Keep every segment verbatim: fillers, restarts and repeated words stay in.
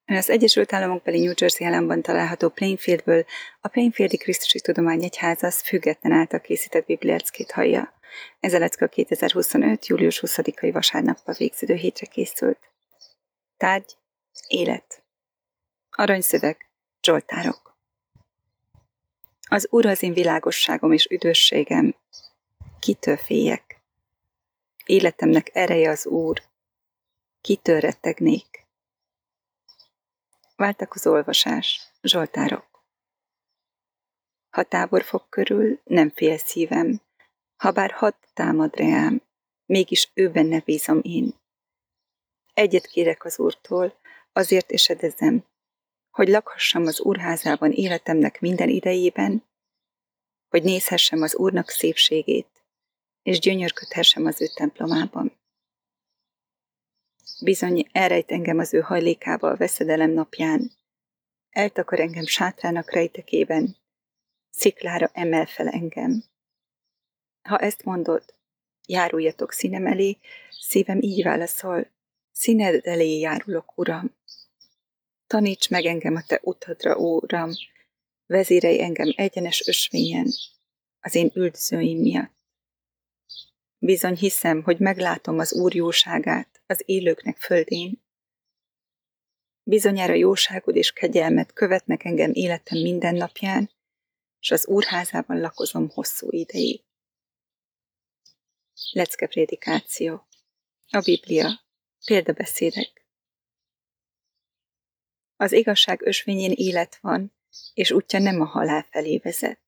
Az Egyesült Államokbeli New Jersey államban található Plainfieldből a Plainfieldi Krisztusi Tudomány Egyháza az független által készített bibliackét hallja. Ez a lecke a kétezer-huszonöt. július huszadikai vasárnappal végződő hétre készült. Tárgy, élet. Aranyszöveg, Zsoltárok. Az Úr az én világosságom és üdvösségem. Kitől féljek? Életemnek ereje az Úr. Kitől rettegnék? Váltakozó olvasás, Zsoltárok. Ha tábor fog körül, nem fél szívem, habár hadd támad reám, mégis ő benne bízom én. Egyet kérek az Úrtól, azért esedezem, hogy lakhassam az Úrházában életemnek minden idejében, hogy nézhessem az Úrnak szépségét, és gyönyörködhessem az ő templomában. Bizony elrejt engem az ő hajlékába a veszedelem napján, eltakar engem sátrának rejtekében, sziklára emel fel engem. Ha ezt mondod, járuljatok színem elé, szívem így válaszol, színed elé járulok, Uram. Taníts meg engem a te utadra, Uram, vezérelj engem egyenes ösvényen, az én üldözőim miatt. Bizony hiszem, hogy meglátom az Úr jóságát az élőknek földén. Bizonyára jóságod és kegyelmet követnek engem életem minden napján, és az Úrházában lakozom hosszú ideig. Leckeprédikáció. A Biblia. Példabeszédek. Az igazság ösvényén élet van, és útja nem a halál felé vezet.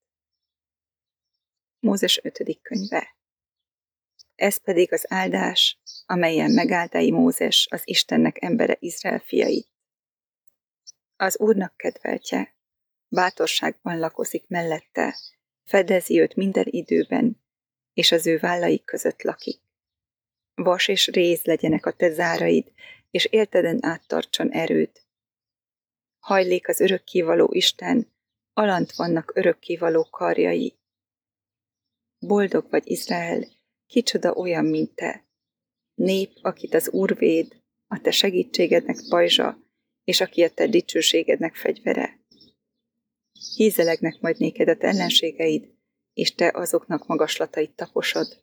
Mózes ötödik könyve. Ez pedig az áldás, amelyen megáldái Mózes, az Istennek embere Izrael fiait. Az Úrnak kedveltje, bátorságban lakozik mellette, fedezi őt minden időben, és az ő vállai között lakik. Vas és réz legyenek a te záraid, és élteden áttartson erőd. Hajlék az örökkévaló Isten, alant vannak örökkévaló karjai. Boldog vagy, Izrael, kicsoda olyan, mint te. Nép, akit az Úr véd, a te segítségednek pajzsa, és aki a te dicsőségednek fegyvere. Hízelegnek majd néked a te ellenségeid, és te azoknak magaslatait taposod.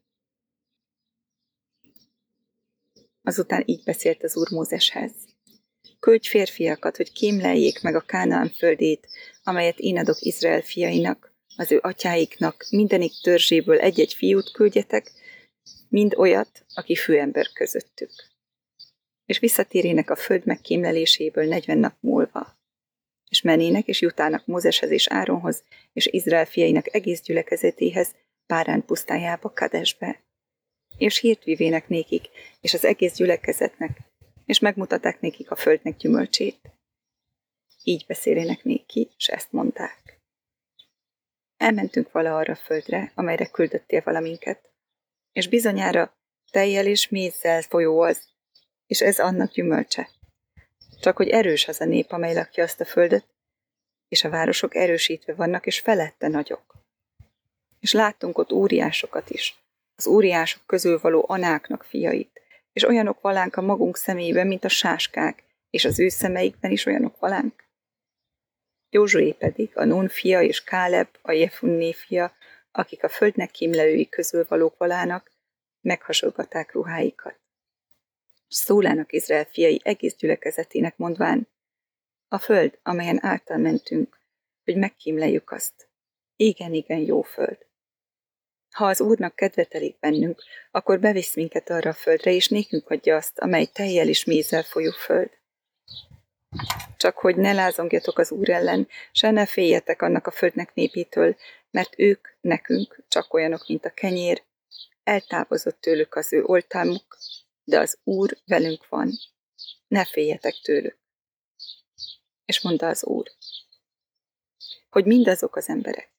Azután így beszélt az Úr Mózeshez. Küldj férfiakat, hogy kémleljék meg a Kánaán földét, amelyet én adok Izrael fiainak, az ő atyáiknak, mindenik törzséből egy-egy fiút küldjetek, mind olyat, aki főember közöttük. És visszatérjenek a föld megkémleléséből negyven nap múlva. És mennének és jutának Mózeshez és Áronhoz, és Izrael fiainak egész gyülekezetéhez, Párán pusztájába, Kadesbe. És hírt vivének nékik, és az egész gyülekezetnek, és megmutatták nékik a földnek gyümölcsét. Így beszélének néki, és ezt mondták. Elmentünk vala arra a földre, amelyre küldöttél valaminket, és bizonyára tejjel és mézzel folyó az, és ez annak gyümölcse. Csak hogy erős az a nép, amely lakja azt a földet, és a városok erősítve vannak, és felette nagyok. És láttunk ott óriásokat is, az óriások közül való Anáknak fiait, és olyanok valánk a magunk szemében, mint a sáskák, és az ő szemeikben is olyanok valánk. Józsué pedig, a Nun fia és Káleb, a Jefunné fia, akik a földnek kémlelői közül valók valának, meghasolgatták ruháikat. Szólának Izrael fiai egész gyülekezetének mondván, a föld, amelyen által mentünk, hogy megkímleljük azt. Igen, igen, jó föld. Ha az Úrnak kedve telik bennünk, akkor bevisz minket arra a földre, és nékünk adja azt, amely tejjel és mézzel folyó föld. Csak hogy ne lázongjatok az Úr ellen, se ne féljetek annak a földnek népétől, mert ők nekünk csak olyanok, mint a kenyér, eltávozott tőlük az ő oltalmuk, de az Úr velünk van. Ne féljetek tőlük. És mondta az Úr, hogy mindazok az emberek,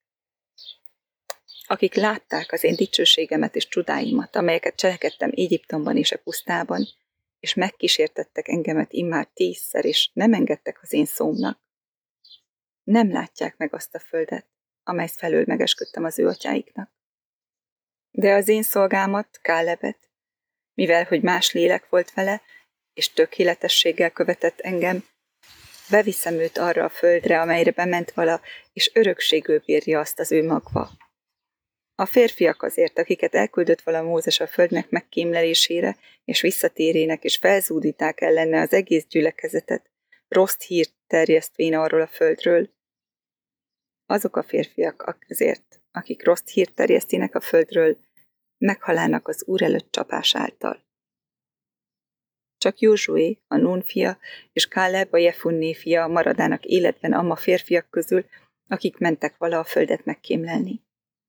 akik látták az én dicsőségemet és csodáimat, amelyeket cselekedtem Egyiptomban és a pusztában, és megkísértettek engemet immár tízszer, és nem engedtek az én szómnak, nem látják meg azt a földet, amely felől megesküdtem az ő atyáiknak. De az én szolgámat, Kálebet, mivel hogy más lélek volt vele, és tökéletességgel követett engem, beviszem őt arra a földre, amelyre bement vala, és örökségül bírja azt az ő magva. A férfiak azért, akiket elküldött vala Mózes a földnek megkémlelésére, és visszatérének, és felzúdíták ellene az egész gyülekezetet, rossz hírt terjesztvén arról a földről. Azok a férfiak azért, akik rossz hírt terjesztének a földről, meghalálnak az Úr előtt csapás által. Csak Józsué, a Nún fia, és Káleb, a Jefunné fia maradának életben amma férfiak közül, akik mentek vala a földet megkémlelni.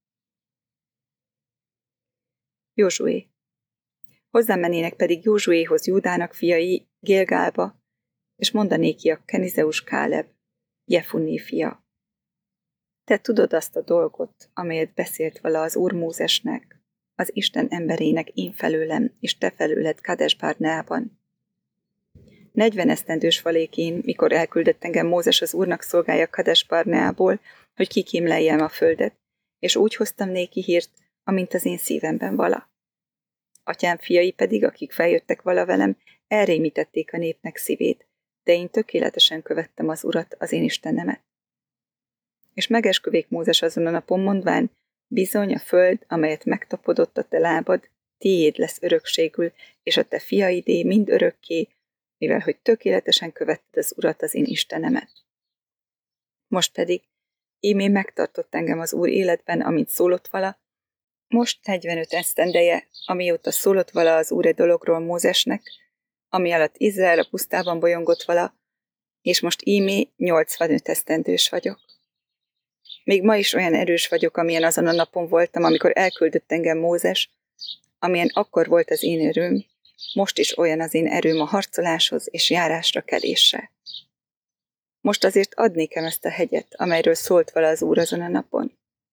Józsué. Hozzámennének pedig Józsuéhoz Júdának fiai Gilgálba, és mondanékiak Kenizeus Káleb, Jefunné fia. Te tudod azt a dolgot, amelyet beszélt vala az Úr Mózesnek, az Isten emberének én felőlem, és te felőled Kades Barneában. Negyven esztendős valékén, mikor elküldött engem Mózes az Úrnak szolgálja Kades Barneából, hogy kikémleljem a földet, és úgy hoztam néki hírt, amint az én szívemben vala. Atyám fiai pedig, akik feljöttek vala velem, elrémítették a népnek szívét, de én tökéletesen követtem az Urat, az én Istenemet. És megesküvék Mózes azon a napon mondván, bizony a föld, amelyet megtapodott a te lábad, tiéd lesz örökségül, és a te fiaidé mind örökké, mivel hogy tökéletesen követted az Urat, az én Istenemet. Most pedig, ímé megtartott engem az Úr életben, amint szólott vala, most negyvenöt esztendeje, amióta szólott vala az Úr e dologról Mózesnek, ami alatt Izrael a pusztában bolyongott vala, és most ímé nyolcvanöt esztendős vagyok. Még ma is olyan erős vagyok, amilyen azon a napon voltam, amikor elküldött engem Mózes, amilyen akkor volt az én erőm, most is olyan az én erőm a harcoláshoz és járásra kelésre. Most azért ad nékem ezt a hegyet, amelyről szólt vala az Úr azon a napon.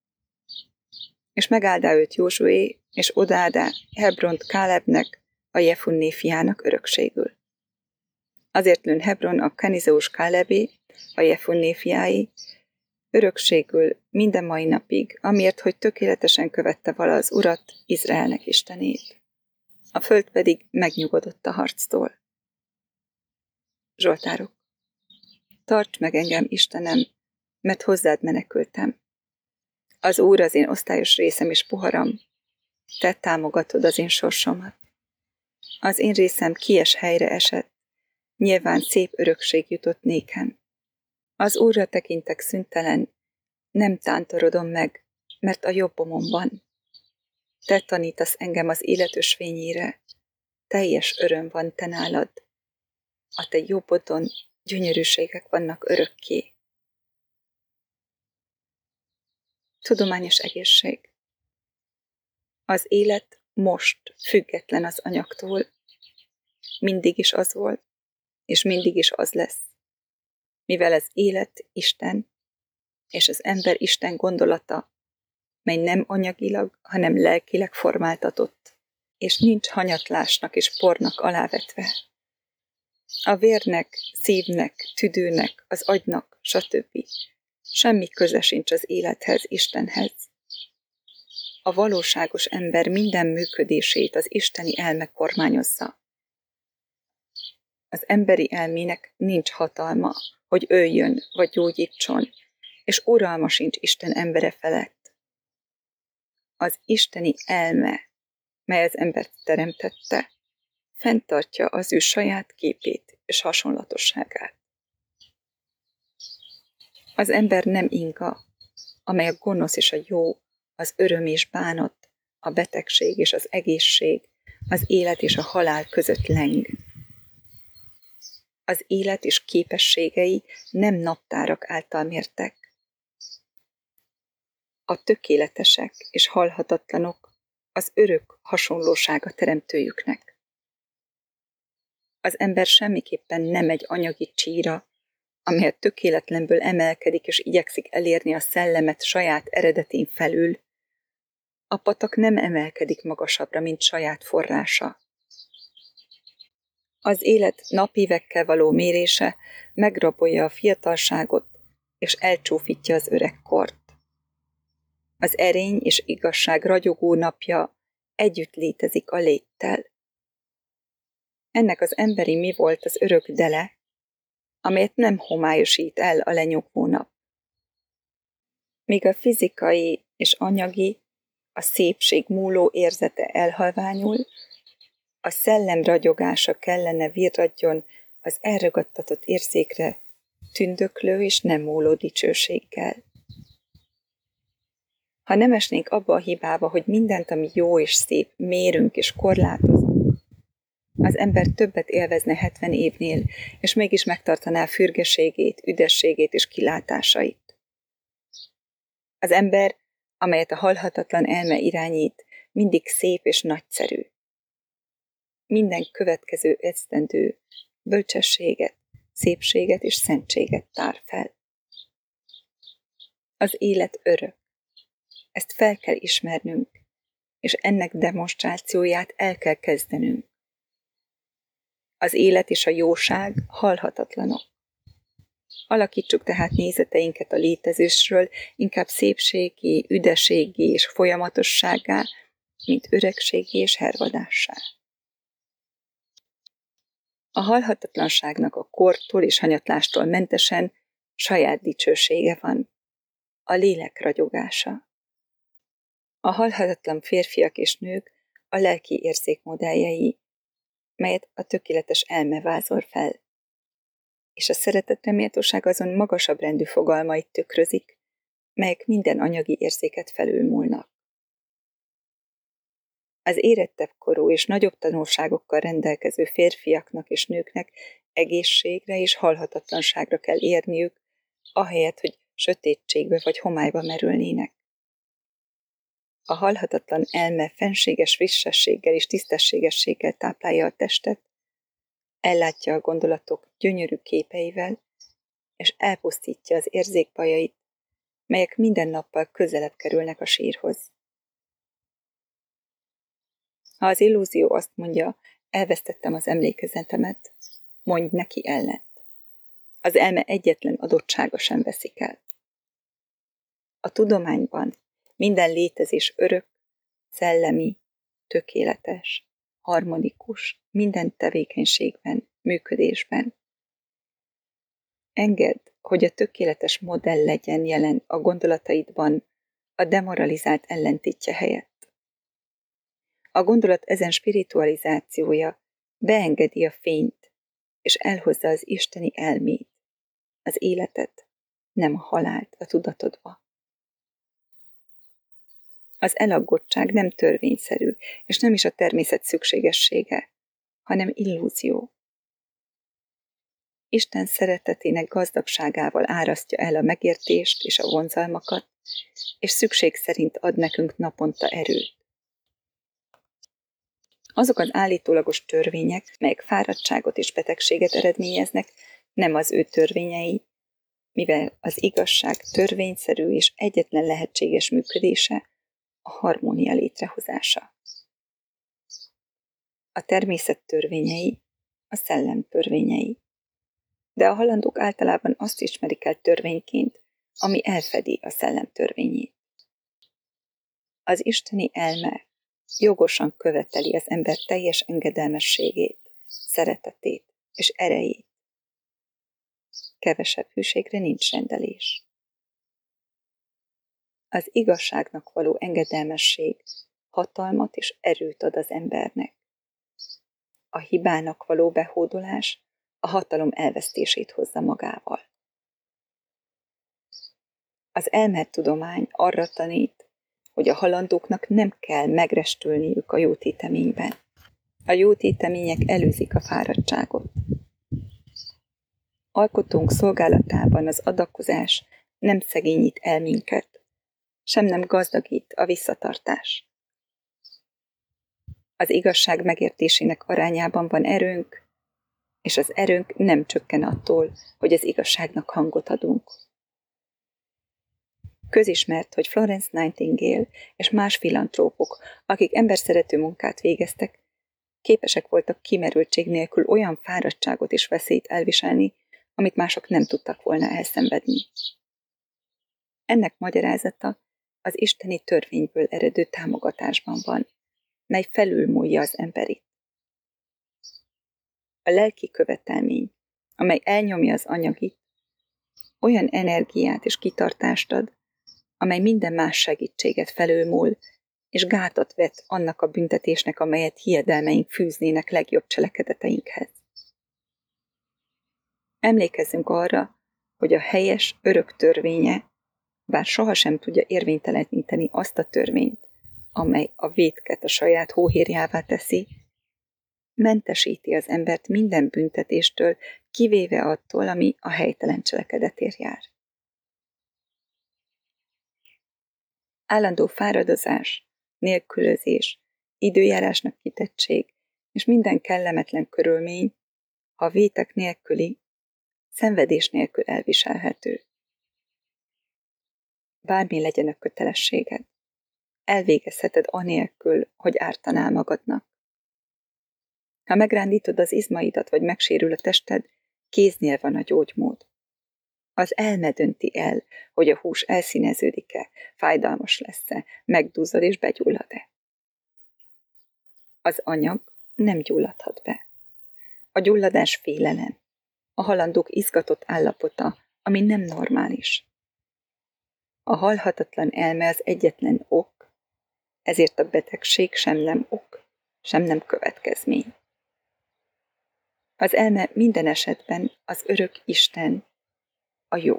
És megáldá őt Józsué, és odaádá Hebront Kálebnek, a Jefunné fiának örökségül. Azért lőn Hebron a Kenizeus Kálebé, a Jefunné fiáé, örökségül minden mai napig, amiért, hogy tökéletesen követte vala az Urat, Izraelnek Istenét. A föld pedig megnyugodott a harctól. Zsoltárok. Tarts meg engem, Istenem, mert hozzád menekültem. Az Úr az én osztályos részem és poharam, te támogatod az én sorsomat. Az én részem kies helyre esett, nyilván szép örökség jutott nékem. Az Úrra tekintek szüntelen, nem tántorodom meg, mert a jobbomon van. Te tanítasz engem az élet ösvényére, teljes öröm van te nálad. A te jobbodon gyönyörűségek vannak örökké. Tudományos egészség. Az élet most független az anyagtól, mindig is az volt, és mindig is az lesz. Mivel az élet Isten, és az ember Isten gondolata, mely nem anyagilag, hanem lelkileg formáltatott, és nincs hanyatlásnak és pornak alávetve. A vérnek, szívnek, tüdőnek, az agynak, stb. Semmi köze sincs az élethez, Istenhez. A valóságos ember minden működését az isteni elme kormányozza. Az emberi elmének nincs hatalma, hogy öljön vagy gyógyítson, és uralma sincs Isten embere felett. Az isteni elme, mely az embert teremtette, fenntartja az ő saját képét és hasonlatosságát. Az ember nem inga, amely a gonosz és a jó, az öröm és bánat, a betegség és az egészség, az élet és a halál között leng. Az élet és képességei nem naptárak által mértek. A tökéletesek és halhatatlanok az örök hasonlósága teremtőjüknek. Az ember semmiképpen nem egy anyagi csíra, amely a tökéletlenből emelkedik és igyekszik elérni a szellemet saját eredetén felül. A patak nem emelkedik magasabbra, mint saját forrása. Az élet napévekkel való mérése megrabolja a fiatalságot, és elcsúfítja az öregkort. Az erény és igazság ragyogó napja együtt létezik a léttel. Ennek az emberi mi volt az örök dele, amelyet nem homályosít el a lenyugvó nap. Míg a fizikai és anyagi, a szépség múló érzete elhalványul, a szellem ragyogása kellene virradjon az elragadtatott érzékre tündöklő és nem múló dicsőséggel. Ha nem esnénk abba a hibába, hogy mindent, ami jó és szép, mérünk és korlátozunk, az ember többet élvezne hetven évnél, és mégis megtartaná fürgeségét, üdességét és kilátásait. Az ember, amelyet a halhatatlan elme irányít, mindig szép és nagyszerű. Minden következő esztendő bölcsességet, szépséget és szentséget tár fel. Az élet örök. Ezt fel kell ismernünk, és ennek demonstrációját el kell kezdenünk. Az élet és a jóság halhatatlanok. Alakítsuk tehát nézeteinket a létezésről inkább szépségé, üdeségé és folyamatosságá, mint öregségé és hervadássá. A halhatatlanságnak a kortól és hanyatlástól mentesen saját dicsősége van, a lélek ragyogása. A halhatatlan férfiak és nők a lelki érzék modelljei, melyet a tökéletes elme vázol fel, és a szeretetre méltóság azon magasabb rendű fogalmait tükrözik, melyek minden anyagi érzéket felülmúlnak. Az érettebb korú és nagyobb tanulságokkal rendelkező férfiaknak és nőknek egészségre és halhatatlanságra kell érniük, ahelyett, hogy sötétségbe vagy homályba merülnének. A halhatatlan elme fenséges frissességgel és tisztességességgel táplálja a testet, ellátja a gondolatok gyönyörű képeivel, és elpusztítja az érzékbajait, melyek minden nappal közelebb kerülnek a sírhoz. Ha az illúzió azt mondja, elvesztettem az emlékezetemet, mondj neki ellent. Az elme egyetlen adottsága sem veszik el. A tudományban minden létezés örök, szellemi, tökéletes, harmonikus, minden tevékenységben, működésben. Engedd, hogy a tökéletes modell legyen jelen a gondolataidban a demoralizált ellentétje helyett. A gondolat ezen spiritualizációja beengedi a fényt, és elhozza az isteni elmét, az életet, nem a halált a tudatodba. Az elaggódtság nem törvényszerű, és nem is a természet szükségessége, hanem illúzió. Isten szeretetének gazdagságával árasztja el a megértést és a vonzalmakat, és szükség szerint ad nekünk naponta erőt. Azok az állítólagos törvények, melyek fáradtságot és betegséget eredményeznek, nem az ő törvényei, mivel az igazság törvényszerű és egyetlen lehetséges működése a harmónia létrehozása. A természet törvényei, a szellem törvényei. De a halandók általában azt ismerik el törvényként, ami elfedi a szellem törvényét. Az isteni elme jogosan követeli az ember teljes engedelmességét, szeretetét és erejét. Kevesebb hűségre nincs rendelés. Az igazságnak való engedelmesség hatalmat és erőt ad az embernek. A hibának való behódolás a hatalom elvesztését hozza magával. Az elmétudomány arra tanít, hogy a halandóknak nem kell megrestülniük a jó téteményben. A jó tétemények előzik a fáradtságot. Alkotónk szolgálatában az adakozás nem szegényít el minket, sem nem gazdagít a visszatartás. Az igazság megértésének arányában van erőnk, és az erőnk nem csökken attól, hogy az igazságnak hangot adunk. Közismert, hogy Florence Nightingale és más filantrópok, akik emberszerető munkát végeztek, képesek voltak kimerültség nélkül olyan fáradtságot és veszélyt elviselni, amit mások nem tudtak volna elszenvedni. Ennek magyarázata az isteni törvényből eredő támogatásban van, mely felülmúlja az emberit. A lelki követelmény, amely elnyomja az anyagit, olyan energiát és kitartást ad, amely minden más segítséget felülmúl, és gátat vet annak a büntetésnek, amelyet hiedelmeink fűznének legjobb cselekedeteinkhez. Emlékezzünk arra, hogy a helyes örök törvénye, bár sohasem tudja érvényteleníteni azt a törvényt, amely a vétket a saját hóhérjává teszi, mentesíti az embert minden büntetéstől, kivéve attól, ami a helytelen cselekedetért jár. Állandó fáradozás, nélkülözés, időjárásnak kitettség és minden kellemetlen körülmény, ha vétek nélküli, szenvedés nélkül elviselhető. Bármi legyen a kötelességed, elvégezheted anélkül, hogy ártanál magadnak. Ha megrándítod az izmaidat, vagy megsérül a tested, kéznél van a gyógymód. Az elme dönti el, hogy a hús elszíneződik-e, fájdalmas lesz-e, megduzzad és begyullad-e. Az anyag nem gyulladhat be. A gyulladás félelem, a halandók izgatott állapota, ami nem normális. A halhatatlan elme az egyetlen ok, ezért a betegség sem nem ok, sem nem következmény. Az elme minden esetben az örök Isten, a jó.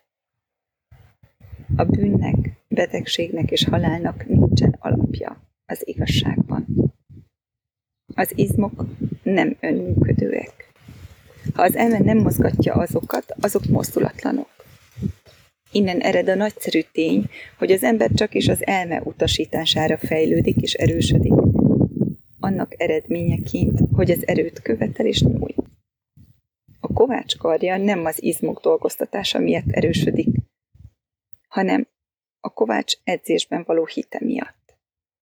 A bűnnek, betegségnek és halálnak nincsen alapja az igazságban. Az izmok nem önműködőek. Ha az elme nem mozgatja azokat, azok mozdulatlanok. Innen ered a nagyszerű tény, hogy az ember csak is az elme utasítására fejlődik és erősödik, annak eredményeként, hogy az erőt követel és nyújt. A kovács karja nem az izmok dolgoztatása miatt erősödik, hanem a kovács edzésben való hite miatt.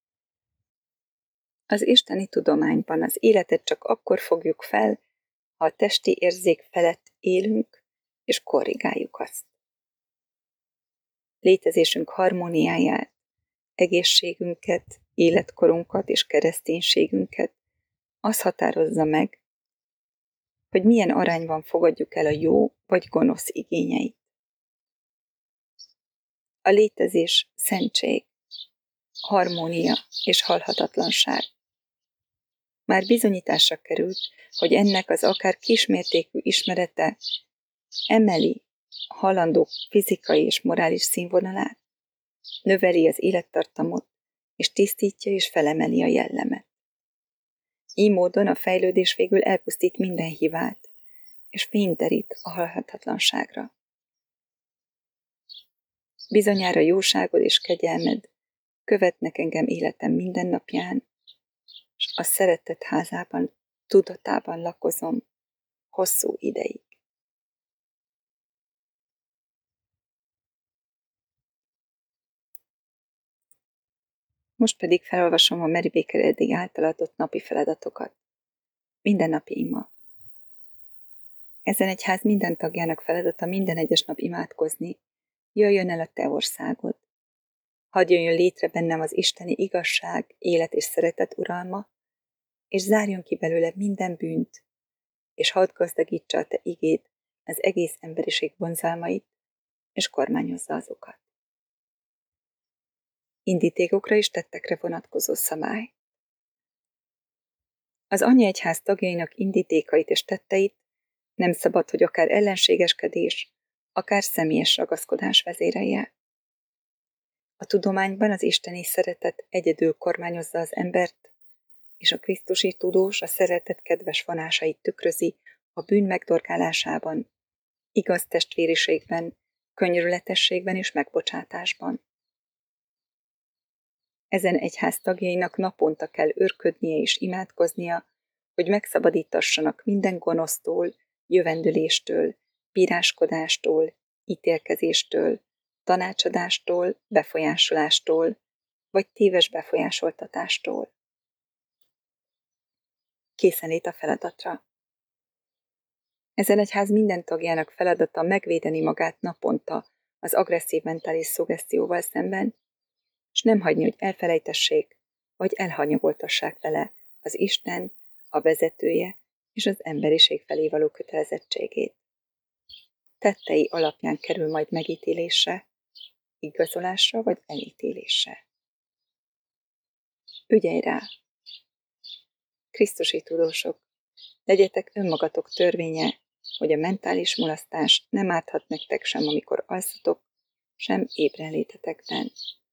Az isteni tudományban az életet csak akkor fogjuk fel, ha a testi érzék felett élünk, és korrigáljuk azt. Létezésünk harmóniáját, egészségünket, életkorunkat és kereszténységünket az határozza meg, hogy milyen arányban fogadjuk el a jó vagy gonosz igényeit. A létezés szentség, harmónia és halhatatlanság. Már bizonyításra került, hogy ennek az akár kismértékű ismerete emeli a halandók fizikai és morális színvonalát, növeli az élettartamot, és tisztítja és felemeli a jellemet. Így módon a fejlődés végül elpusztít minden hibát, és fényt derít a halhatatlanságra. Bizonyára jóságod és kegyelmed követnek engem életem minden napján, és a szeretet házában, tudatában lakozom hosszú ideig. Most pedig felolvasom a Mary Baker eddig által adott napi feladatokat. Mindennapi ima. Ezen egyház minden tagjának feladata minden egyes nap imádkozni, jöjjön el a te országod. Hadd jöjjön létre bennem az isteni igazság, élet és szeretet uralma, és zárjon ki belőle minden bűnt, és hadd gazdagítsa a te igéd az egész emberiség vonzalmait, és kormányozza azokat. Indítékokra és tettekre vonatkozó szabály. Az anyaegyház tagjainak indítékait és tetteit nem szabad, hogy akár ellenségeskedés, akár személyes ragaszkodás vezérelje. A tudományban az isteni szeretet egyedül kormányozza az embert, és a krisztusi tudós a szeretet kedves vonásait tükrözi a bűn megdorgálásában, igaz testvériségben, könyörületességben és megbocsátásban. Ezen egyház tagjainak naponta kell őrködnie és imádkoznia, hogy megszabadítassanak minden gonosztól, jövendőléstől, bíráskodástól, ítélkezéstől, tanácsadástól, befolyásolástól, vagy téves befolyásoltatástól. Készenlét a feladatra. Ezen egyház minden tagjának feladata megvédeni magát naponta az agresszív mentális szuggesztióval szemben, és nem hagyni, hogy elfelejtessék, vagy elhanyagoltassák vele az Isten, a vezetője és az emberiség felé való kötelezettségét. Tettei alapján kerül majd megítélésre, igazolásra vagy elítélésre. Ügyelj rá! Krisztusi tudósok, legyetek önmagatok törvénye, hogy a mentális mulasztás nem árthat nektek sem, amikor alszatok, sem ébrenlétetekben.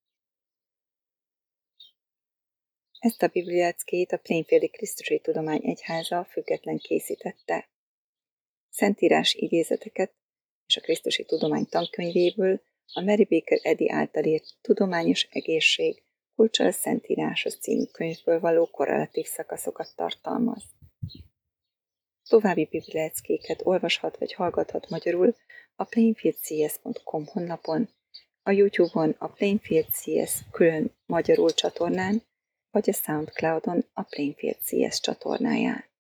Ezt a bibliackét a Plainfieldi Krisztusi Tudomány Egyháza független készítette. Szentírás idézeteket és a Krisztusi Tudomány tankönyvéből a Mary Baker Eddy által írt Tudományos Egészség kulcsa a Szentíráshoz című könyvből való korrelatív szakaszokat tartalmaz. További bibliackéket olvashat vagy hallgathat magyarul a plainfield c s pont com honlapon, a YouTube-on a Plainfield C S külön magyarul csatornán, vagy a SoundCloud-on a Plainfield C S csatornáján.